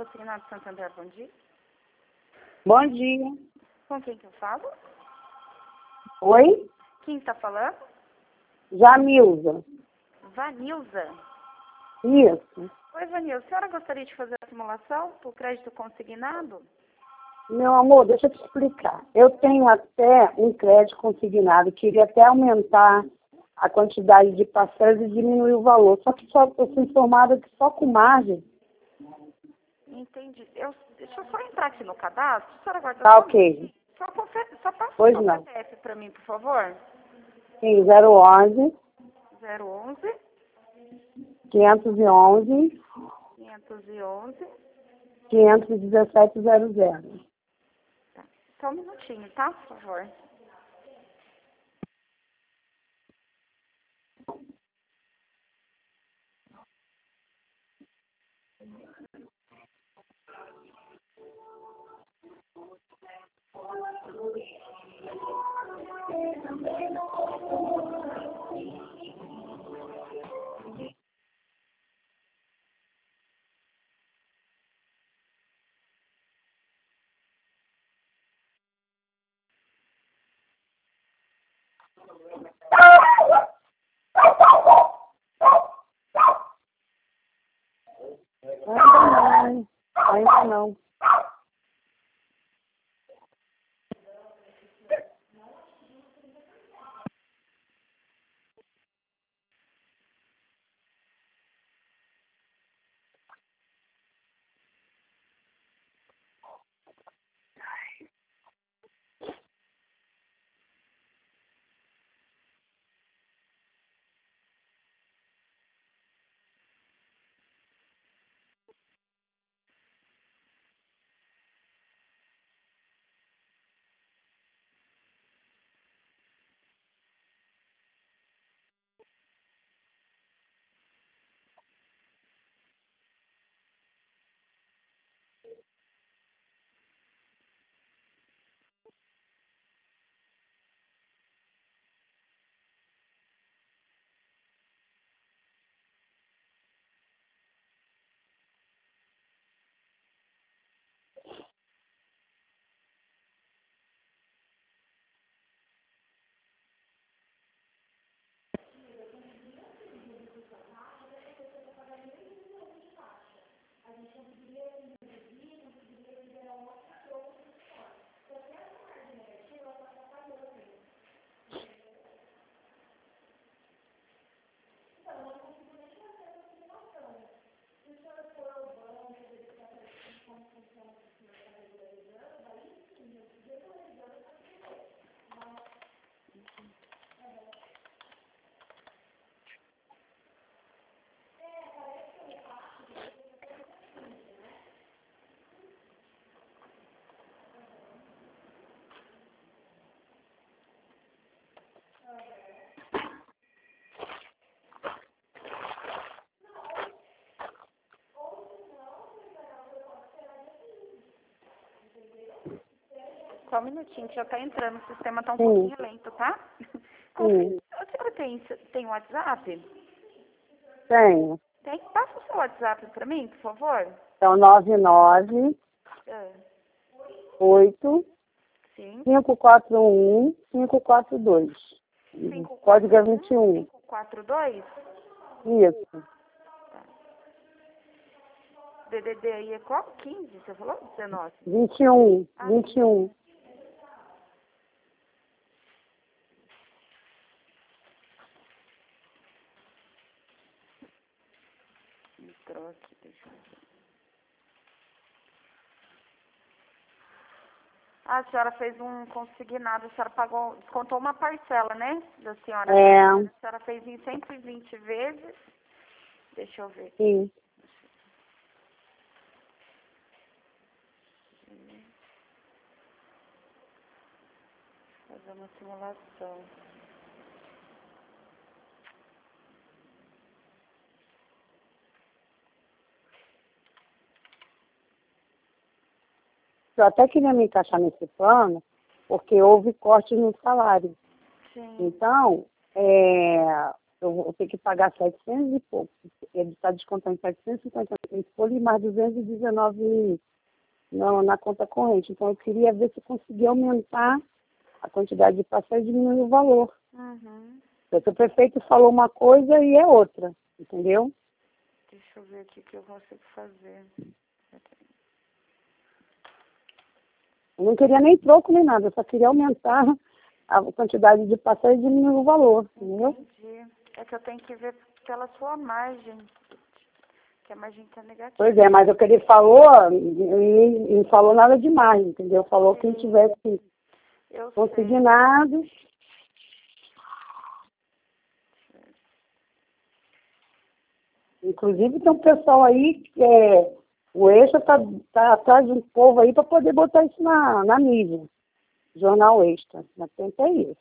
Consignado Santander, bom dia. Bom dia. Com quem que eu falo? Oi? Quem está falando? Jamilza. Vanilza. Isso. Oi, Vanilza. A senhora gostaria de fazer a simulação por crédito consignado? Meu amor, deixa eu te explicar. Eu tenho até um crédito consignado, queria até aumentar a quantidade de parcelas e diminuir o valor. Só que eu fui informada que só com margem. Entendi. Deixa eu só entrar aqui no cadastro. A senhora guarda Tá só um ok. minutinho. Só passa o Pois seu não. CPF para mim, por favor. Sim, 011 011 511 511. 51700. Tá. Só um minutinho, tá? Por favor. Ainda não. Só um minutinho, que já tá entrando. O sistema tá um Sim. pouquinho lento, tá? Sim. A senhora tem WhatsApp? Tenho. Tem? Passa o seu WhatsApp para mim, por favor. Então, 99 Ah, 8 sim. 541 542. Código é 21. 542? Isso. DDD aí é qual? 15, você falou? 19? 21. Ah, 21. Entrou aqui, deixa eu ver. Ah, a senhora fez um consignado, a senhora pagou, descontou uma parcela, né, da senhora? É. A senhora fez em 120 vezes. Deixa eu ver. Sim. Fazer uma simulação. Eu até queria me encaixar nesse plano, porque houve corte no salário. Sim. Então, eu vou ter que pagar 700 e pouco. Ele está descontando 750 em folha e mais 219 na conta corrente. Então, eu queria ver se eu conseguia aumentar a quantidade de passagem e diminuir o valor. Uhum. Porque o prefeito falou uma coisa e é outra, entendeu? Deixa eu ver aqui o que eu consigo fazer. Eu não queria nem troco nem nada, eu só queria aumentar a quantidade de passagem e diminuir o valor, entendeu? Entendi. É que eu tenho que ver pela sua margem, que a margem está negativa. Pois é, mas o que ele falou, não falou nada demais, entendeu? Falou que quem tivesse Eu consignado. Inclusive tem um pessoal aí que o Extra tá atrás de um povo aí para poder botar isso na mídia. Jornal Extra. Mas tenta isso.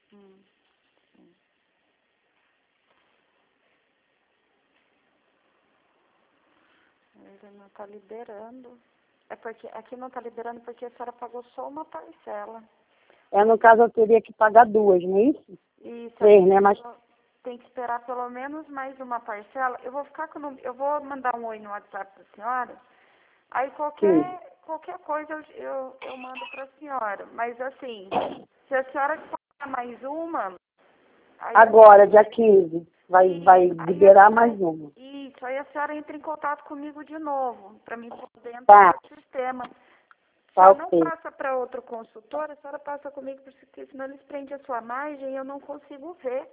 Ele não está liberando. É porque aqui não está liberando porque a senhora pagou só uma parcela. No caso, eu teria que pagar duas, não é isso? E Três, né? Mas tem que esperar pelo menos mais uma parcela. Eu vou ficar eu vou mandar um oi no WhatsApp da senhora. Aí qualquer coisa eu mando para a senhora. Mas assim, se a senhora pagar mais uma, aí agora, dia 15, vai liberar mais uma. Isso, aí a senhora entra em contato comigo de novo, para mim poder Tá. entrar no sistema. Se Tá, eu não ok. passa para outro consultor, a senhora passa comigo, porque senão eles prendem a sua margem e eu não consigo ver.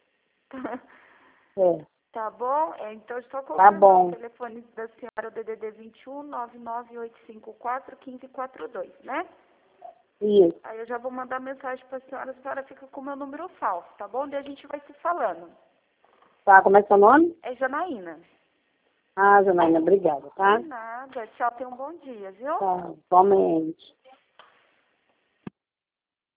É. Tá bom? Então, estou Tá confirmando bom. o telefone da senhora, o DDD 21 99854 1542, né? Isso. Aí eu já vou mandar mensagem para a senhora fica com o meu número falso, tá bom? Daí a gente vai se falando. Tá, como é seu nome? É Janaína. Janaína, obrigada, tá? De nada. Tchau, tenha um bom dia, viu? Tá, igualmente.